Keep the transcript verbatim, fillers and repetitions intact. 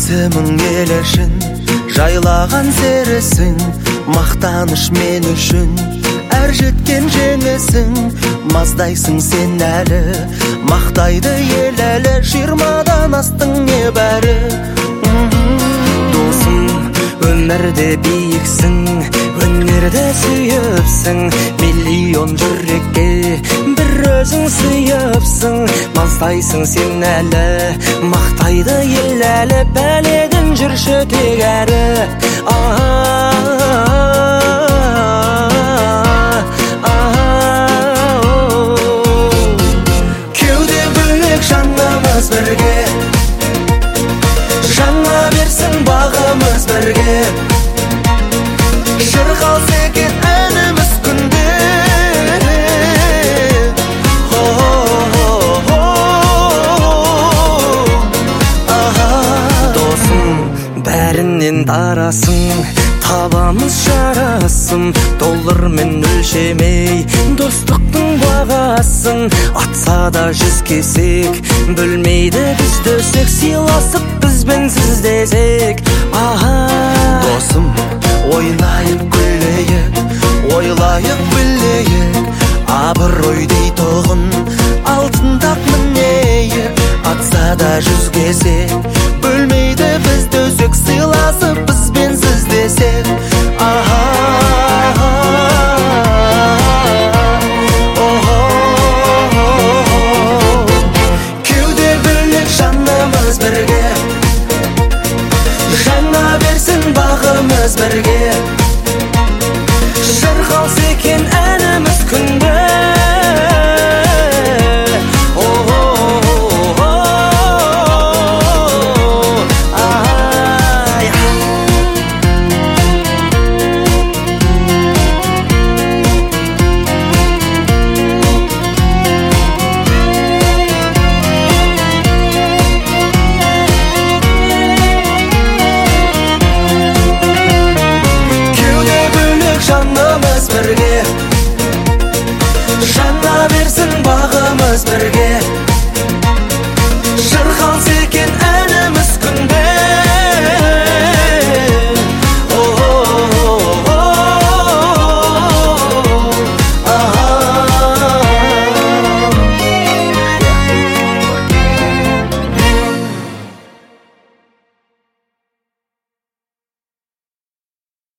есімің ел үшін жайлаған серісің, мақтаныш мен үшін әр жеткен жеңісің. Маздайсың сен әлі, мақтайды ел әлі, жиырмадан астың небәрі. Досым, өмірде биіксің, өнерді сүйіпсің, миллион жүрекке бір өзің сүйіпсің. Маздайсың сен әлі, мақтайды ел әлі, бәледен жүрші тек әрі. Кеуде бөлек жанымыз бірге, жаңа берсін бағымыз бірге. Шырқалса екен әніміз күнде. Досым, бәрінен дарасың, табамыз жарасым, доллармен өлшемей достықтың бағасын. Атса да жүз кесек, бөлмейді біз дөсек, сыйласып бізбен сіз десек. Досым, ойнайық күлейік, ойлайық білейік, абырой дейтұғын алтындап мінейік. Атса да жүз кесек, бөлмейді біз дөсек, сыйласып бізбен сіз десек.